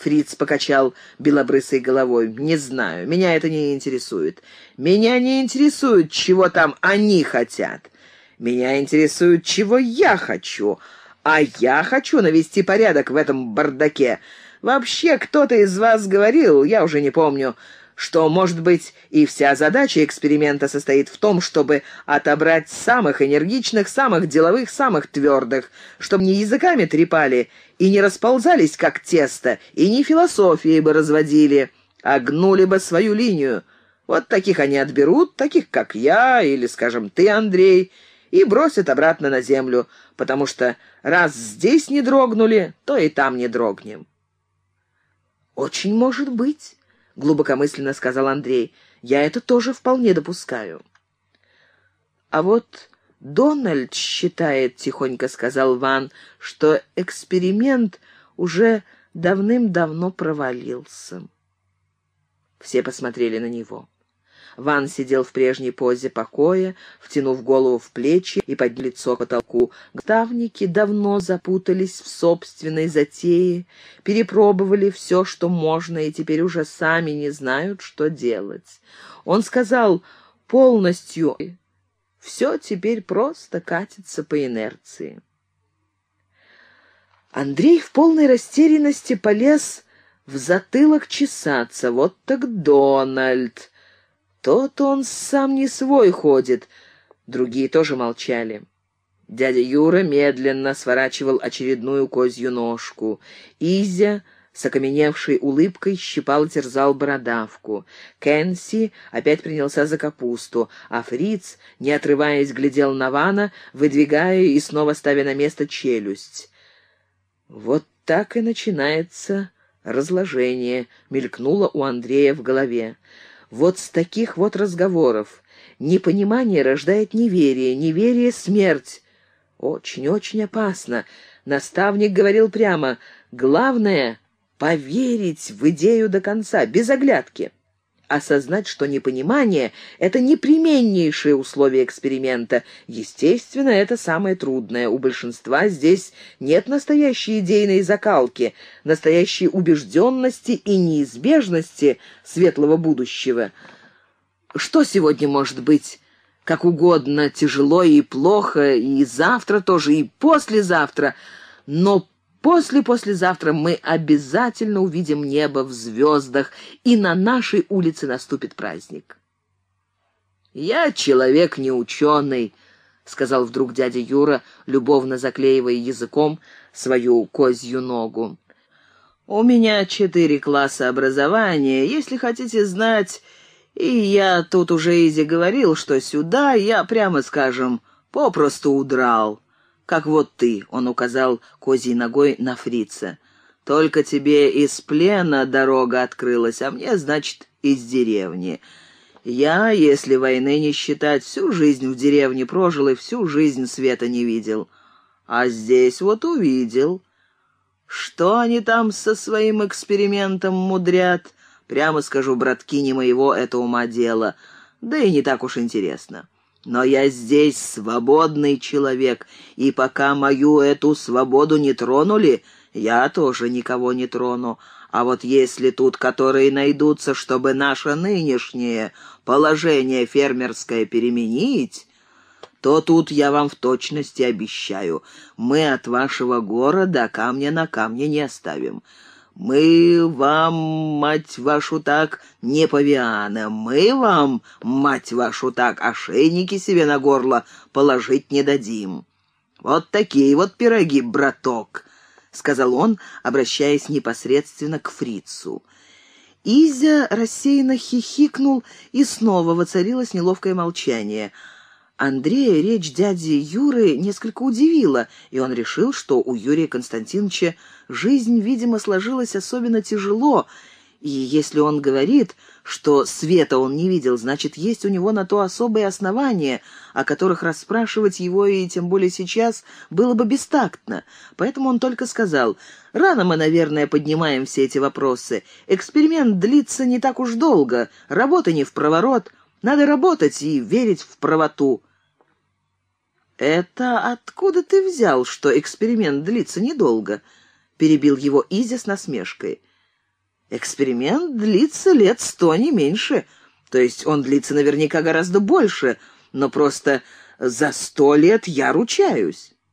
Фриц покачал белобрысой головой. «Не знаю, меня это не интересует. Меня не интересует, чего там они хотят. Меня интересует, чего я хочу. А я хочу навести порядок в этом бардаке. Вообще, кто-то из вас говорил, я уже не помню, что, может быть, и вся задача эксперимента состоит в том, чтобы отобрать самых энергичных, самых деловых, самых твердых, чтобы не языками трепали и не расползались, как тесто, и не философией бы разводили, а гнули бы свою линию. Вот таких они отберут, таких, как я, или, скажем, ты, Андрей, и бросят обратно на землю, потому что раз здесь не дрогнули, то и там не дрогнем». «Очень может быть», — глубокомысленно сказал Андрей. «Я это тоже вполне допускаю». «А вот Дональд считает, — тихонько сказал Ван, — что эксперимент уже давным-давно провалился». Все посмотрели на него. Ван сидел в прежней позе покоя, втянув голову в плечи и подняв лицо к потолку. Наставники давно запутались в собственной затее, перепробовали все, что можно, и теперь уже сами не знают, что делать. Он сказал полностью: все теперь просто катится по инерции. Андрей в полной растерянности полез в затылок чесаться. Вот так Дональд! Тот он сам не свой ходит. Другие тоже молчали. Дядя Юра медленно сворачивал очередную козью ножку. Изя с окаменевшей улыбкой щипал и терзал бородавку. Кэнси опять принялся за капусту, а Фриц, не отрываясь, глядел на Вана, выдвигая и снова ставя на место челюсть. «Вот так и начинается разложение», — мелькнуло у Андрея в голове. Вот с таких вот разговоров непонимание рождает неверие, неверие — смерть. Очень-очень опасно. Наставник говорил прямо: главное — поверить в идею до конца, без оглядки. Осознать, что непонимание — это непременнейшее условие эксперимента. Естественно, это самое трудное. У большинства здесь нет настоящей идейной закалки, настоящей убежденности и неизбежности светлого будущего. Что сегодня может быть как угодно тяжело и плохо, и завтра тоже, и послезавтра, но послезавтра мы обязательно увидим небо в звездах, и на нашей улице наступит праздник. «Я человек не ученый», — сказал вдруг дядя Юра, любовно заклеивая языком свою козью ногу. «У меня 4 класса образования, если хотите знать, и я тут уже Изи говорил, что сюда я, прямо скажем, попросту удрал. Как вот ты», — он указал козьей ногой на Фрица. «Только тебе из плена дорога открылась, а мне, значит, из деревни. Я, если войны не считать, всю жизнь в деревне прожил и всю жизнь света не видел. А здесь вот увидел. Что они там со своим экспериментом мудрят? Прямо скажу, братки, не моего это ума дело, да и не так уж интересно. Но я здесь свободный человек, и пока мою эту свободу не тронули, я тоже никого не трону. А вот если тут которые найдутся, чтобы наше нынешнее положение фермерское переменить, то тут я вам в точности обещаю, мы от вашего города камня на камне не оставим. Мы вам, мать вашу так, не павианы, мы вам, мать вашу так, ошейники себе на горло положить не дадим. Вот такие вот пироги, браток», — сказал он, обращаясь непосредственно к Фрицу. Изя рассеянно хихикнул, и снова воцарилось неловкое молчание. Андрея речь дяди Юры несколько удивила, и он решил, что у Юрия Константиновича жизнь, видимо, сложилась особенно тяжело, и если он говорит, что света он не видел, значит, есть у него на то особые основания, о которых расспрашивать его, и тем более сейчас, было бы бестактно. Поэтому он только сказал: «Рано мы, наверное, поднимаем все эти вопросы. Эксперимент длится не так уж долго, работа не впроворот. Надо работать и верить в правоту». «Это откуда ты взял, что эксперимент длится недолго?» — перебил его Изя с насмешкой. Эксперимент длится лет 100, не меньше. То есть он длится наверняка гораздо больше, но просто за 100 лет я ручаюсь.